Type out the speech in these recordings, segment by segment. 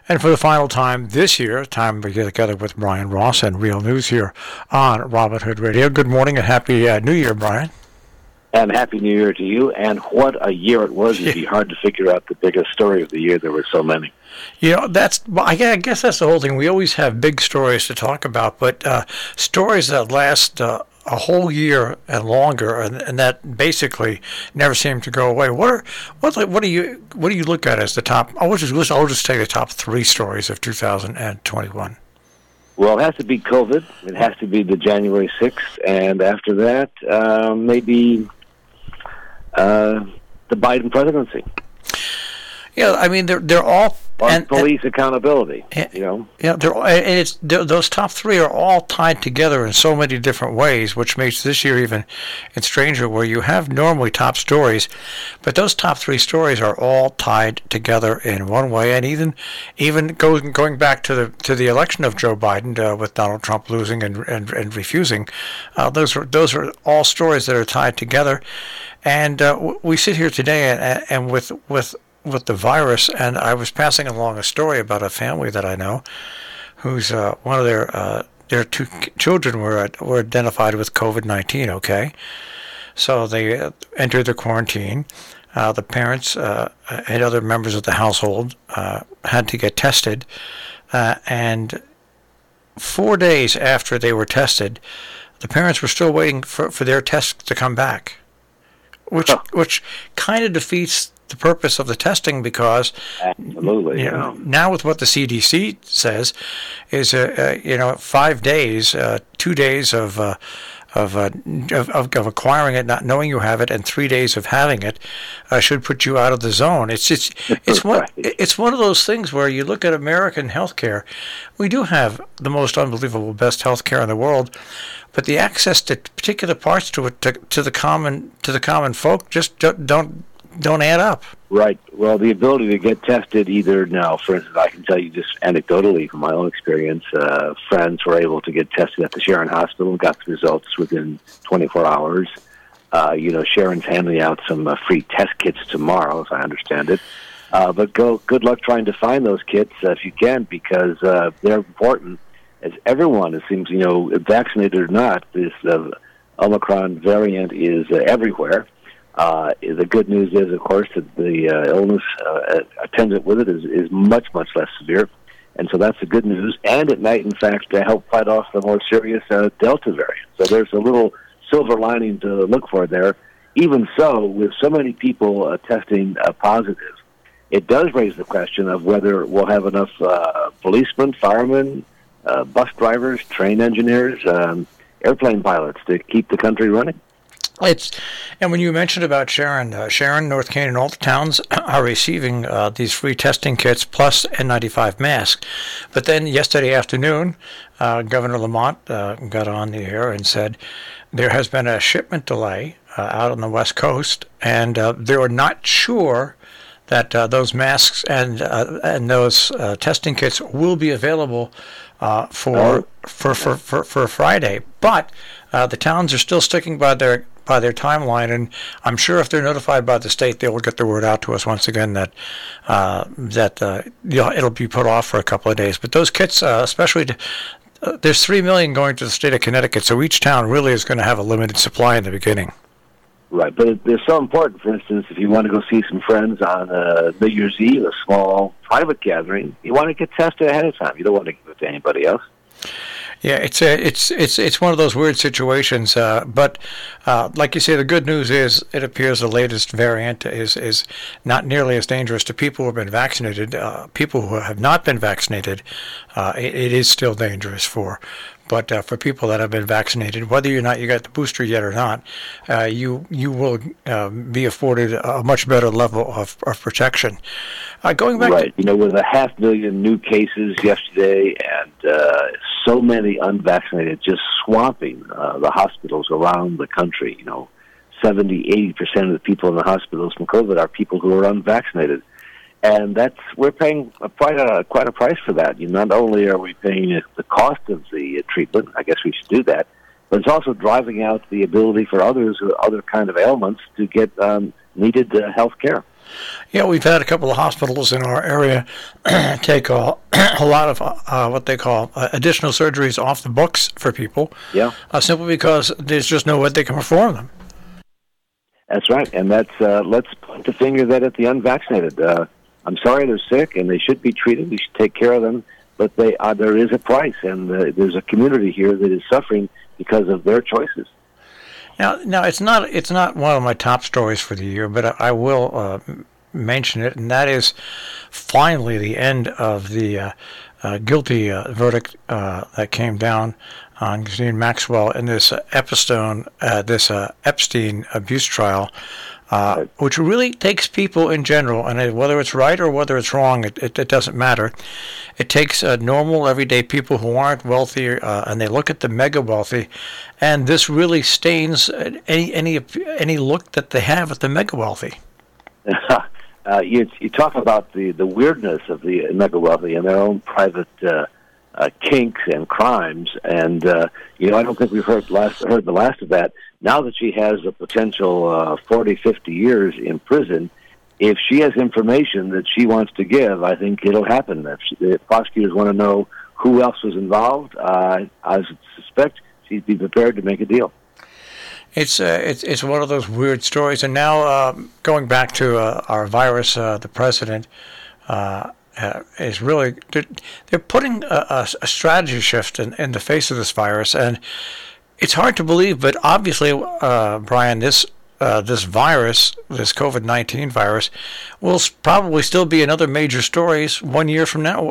And for the final time this year, time to get together with Brian Ross and Real News here on Robin Hood Radio. Good morning and Happy New Year, Brian. And Happy New Year to you. And what a year it was. It'd be hard to figure out the biggest story of the year. There were so many. I guess that's the whole thing. We always have big stories to talk about, but stories that last a whole year and longer, and that basically never seem to go away. What do you look at as the top? I'll just take the top three stories of 2021. Well, it has to be COVID. It has to be the January 6th, and after that, maybe the Biden presidency. Yeah, I mean they're all police accountability. Yeah, those top three are all tied together in so many different ways, which makes this year even stranger. Where you have normally top stories, but those top three stories are all tied together in one way, and even going back to the election of Joe Biden with Donald Trump losing and refusing, those are all stories that are tied together, and we sit here today and with the virus, and I was passing along a story about a family that I know whose one of their two children were identified with COVID-19, okay? So they entered the quarantine. The parents and other members of the household had to get tested, and 4 days after they were tested, the parents were still waiting for their tests to come back, which kind of defeats the purpose of the testing, because absolutely, now with what the CDC says is 5 days, 2 days of acquiring it, not knowing you have it, and 3 days of having it should put you out of the zone. It's one of those things where you look at American healthcare. We do have the most unbelievable, best healthcare in the world, but the access to particular parts to it to the common folk just don't add up. Right. Well, the ability to get tested either now, for instance, I can tell you just anecdotally from my own experience, friends were able to get tested at the Sharon Hospital and got the results within 24 hours. Sharon's handing out some free test kits tomorrow, as I understand it. But good luck trying to find those kits if you can, because they're important. As everyone, it seems, vaccinated or not, this Omicron variant is everywhere. The good news is, of course, that the illness attendant with it is much, much less severe. And so that's the good news. And it might, in fact, help fight off the more serious Delta variant. So there's a little silver lining to look for there. Even so, with so many people testing positive, it does raise the question of whether we'll have enough policemen, firemen, bus drivers, train engineers, airplane pilots to keep the country running. And when you mentioned about Sharon, North Canaan, all the towns are receiving these free testing kits plus N95 masks. But then yesterday afternoon, Governor Lamont got on the air and said there has been a shipment delay out on the West Coast, and they were not sure that those masks and those testing kits will be available for Friday. But the towns are still sticking by their timeline, and I'm sure if they're notified by the state, they will get the word out to us once again that it'll be put off for a couple of days. But those kits, especially, there's 3 million going to the state of Connecticut, so each town really is going to have a limited supply in the beginning. Right, but they're so important. For instance, if you want to go see some friends on New Year's Eve, a small private gathering, you want to get tested ahead of time. You don't want to give it to anybody else. Yeah, it's one of those weird situations. But like you say, the good news is it appears the latest variant is not nearly as dangerous to people who have been vaccinated. People who have not been vaccinated, it is still dangerous for. But for people that have been vaccinated, whether or not you got the booster yet or not, you will be afforded a much better level of protection. Going back, right? With 500,000 new cases yesterday and so many unvaccinated, just swamping the hospitals around the country. 70-80% of the people in the hospitals from COVID are people who are unvaccinated. And we're paying quite a price for that. Not only are we paying the cost of the treatment, I guess we should do that, but it's also driving out the ability for others with other kind of ailments to get needed health care. Yeah, we've had a couple of hospitals in our area take a lot of what they call additional surgeries off the books for people. Yeah. Simply because there's just no way they can perform them. That's right, and let's point the finger at the unvaccinated. I'm sorry they're sick, and they should be treated. We should take care of them, but there is a price, and there's a community here that is suffering because of their choices. Now it's not one of my top stories for the year, but I will mention it, and that is finally the end of the guilty verdict that came down on Ghislaine Maxwell in this Epstein abuse trial, which really takes people in general, and whether it's right or whether it's wrong, it doesn't matter. It takes normal, everyday people who aren't wealthy, and they look at the mega wealthy, and this really stains any look that they have at the mega wealthy. You talk about the weirdness of the mega wealthy and their own private kinks and crimes, and I don't think we've heard the last of that. Now that she has a potential 40, 50 years in prison, if she has information that she wants to give, I think it'll happen. If prosecutors want to know who else was involved, I suspect she'd be prepared to make a deal. It's one of those weird stories. And now going back to our virus, the president is really they're putting a strategy shift in the face of this virus, and it's hard to believe, but obviously, Brian, this virus, this COVID-19 virus, will probably still be another major story 1 year from now.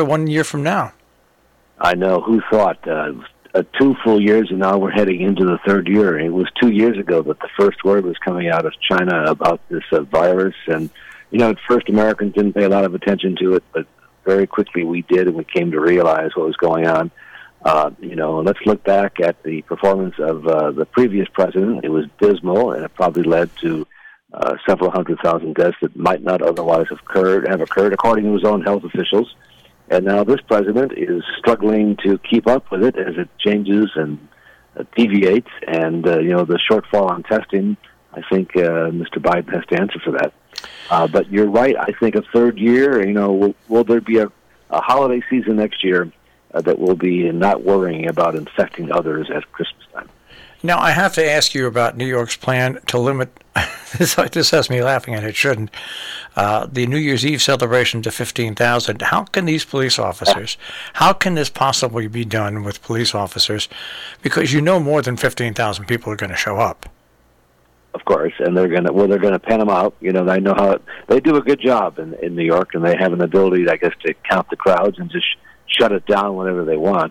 I know. Who thought? 2 full years, and now we're heading into the third year. It was 2 years ago that the first word was coming out of China about this virus, and at first Americans didn't pay a lot of attention to it, but very quickly we did, and we came to realize what was going on. Let's look back at the performance of the previous president. It was dismal, and it probably led to several 100,000 deaths that might not otherwise have occurred, according to his own health officials. And now this president is struggling to keep up with it as it changes and deviates. And, the shortfall on testing, I think Mr. Biden has to answer for that. But you're right. I think a third year, will there be a holiday season next year that will be not worrying about infecting others at Christmas time? Now, I have to ask you about New York's plan to limit, this has me laughing and it shouldn't, the New Year's Eve celebration to 15,000. How can these police officers, how can this possibly be done with police officers? Because more than 15,000 people are going to show up. Of course, and they're going to pen them out. I know how they do a good job in New York, and they have an ability, I guess, to count the crowds and just shut it down whenever they want.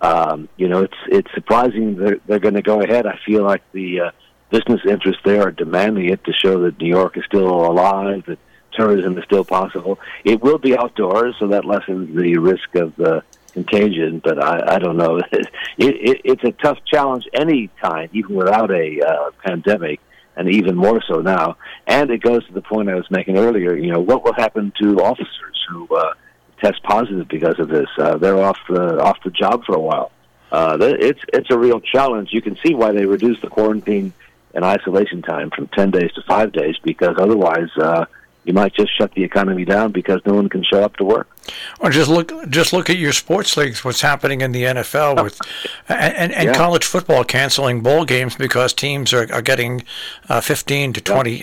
It's surprising they're going to go ahead. I feel like the business interests there are demanding it to show that New York is still alive, that tourism is still possible. It will be outdoors, so that lessens the risk of contagion, but I don't know. It's a tough challenge any time, even without a pandemic, and even more so now. And it goes to the point I was making earlier, what will happen to officers who test positive because of this? They're off the job for a while. It's a real challenge. You can see why they reduced the quarantine and isolation time from 10 days to 5 days, because otherwise you might just shut the economy down because no one can show up to work. Or just look at your sports leagues. What's happening in the NFL with and college football canceling bowl games because teams are getting 15 to 20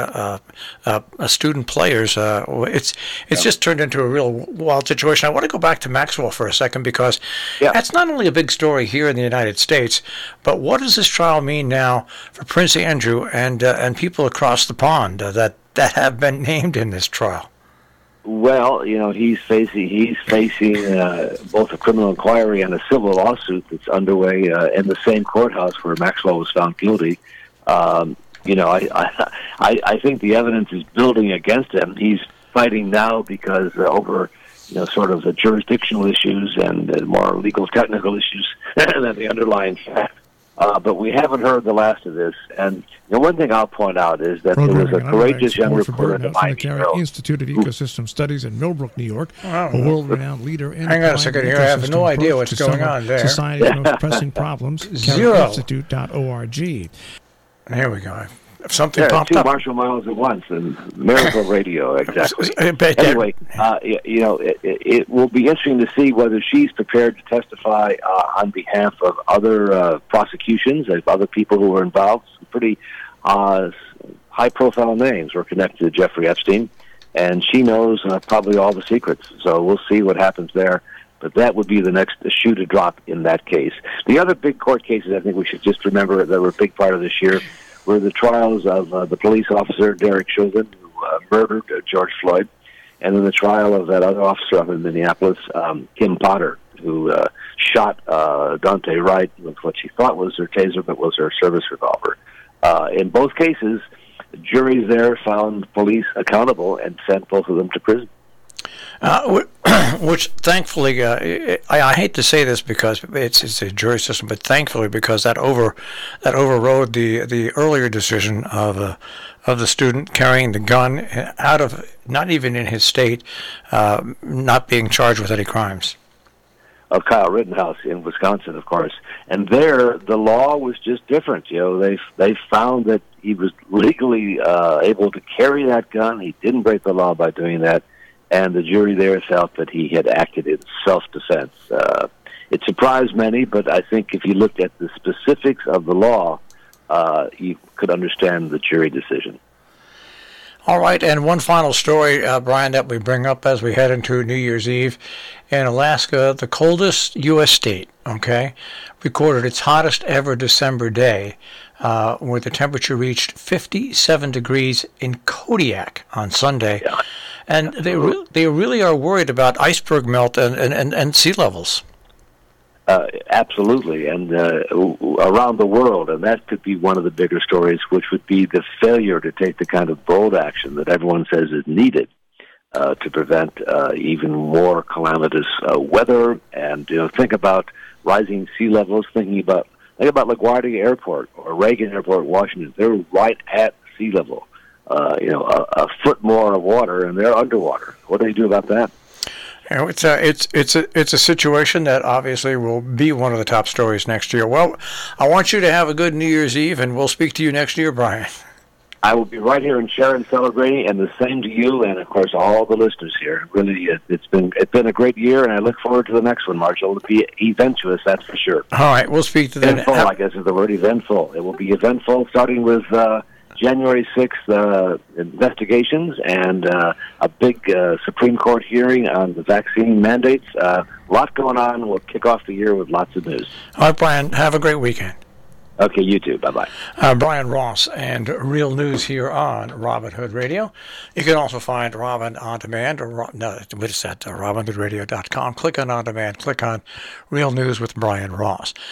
student players. It's just turned into a real wild situation. I want to go back to Maxwell for a second, because that's not only a big story here in the United States, but what does this trial mean now for Prince Andrew and people across the pond that have been named in this trial? Well, he's facing both a criminal inquiry and a civil lawsuit that's underway in the same courthouse where Maxwell was found guilty. I think the evidence is building against him. He's fighting now because over sort of the jurisdictional issues and the more legal technical issues than the underlying fact. But we haven't heard the last of this. And one thing I'll point out is that there was a courageous young reporter at the Miami Herald Institute of Ecosystem Studies in Millbrook, New York, a world-renowned leader in hang on a second here. I have no idea what's going on there. Society's most pressing problems. Zero. Institute.org. Here we go. if something Yeah, popped two up. Marshall Miles at once, and miracle radio, exactly. But Anyway, it will be interesting to see whether she's prepared to testify on behalf of other prosecutions, of other people who were involved. Some pretty high-profile names were connected to Jeffrey Epstein, and she knows probably all the secrets. So we'll see what happens there. But that would be the next shoe to drop in that case. The other big court cases I think we should just remember that were a big part of this year were the trials of the police officer, Derek Chauvin, who murdered George Floyd, and then the trial of that other officer up in Minneapolis, Kim Potter, who shot Dante Wright with what she thought was her taser, but was her service revolver. In both cases, the juries there found police accountable and sent both of them to prison. Which thankfully, I hate to say this because it's a jury system, but thankfully because that overrode the earlier decision of the student carrying the gun out of, not even in his state, not being charged with any crimes. Of Kyle Rittenhouse in Wisconsin, of course, and there the law was just different. They found that he was legally able to carry that gun. He didn't break the law by doing that. And the jury there felt that he had acted in self-defense. It surprised many, but I think if you looked at the specifics of the law, you could understand the jury decision. All right, and one final story, Brian, that we bring up as we head into New Year's Eve. In Alaska, the coldest U.S. state, recorded its hottest ever December day, where the temperature reached 57 degrees in Kodiak on Sunday. Yeah. And they really are worried about iceberg melt and sea levels. Absolutely, and around the world, and that could be one of the bigger stories, which would be the failure to take the kind of bold action that everyone says is needed to prevent even more calamitous weather. And think about rising sea levels. Think about LaGuardia Airport or Reagan Airport, Washington. They're right at sea level. A foot more of water, and they're underwater. What do they do about that? It's a situation that obviously will be one of the top stories next year. Well, I want you to have a good New Year's Eve, and we'll speak to you next year, Brian. I will be right here in Sharon celebrating, and the same to you, and of course all the listeners here. Really, it's been a great year, and I look forward to the next one, Marshall. It'll be eventful, that's for sure. All right, we'll speak to them. Eventful, I guess is the word. Eventful. It will be eventful, starting with January 6th investigations and a big Supreme Court hearing on the vaccine mandates. A lot going on. We'll kick off the year with lots of news. All right, Brian, have a great weekend. Okay, you too. Bye-bye. Brian Ross and Real News here on Robin Hood Radio. You can also find Robin on demand, it's at robinhoodradio.com. Click on demand, click on Real News with Brian Ross.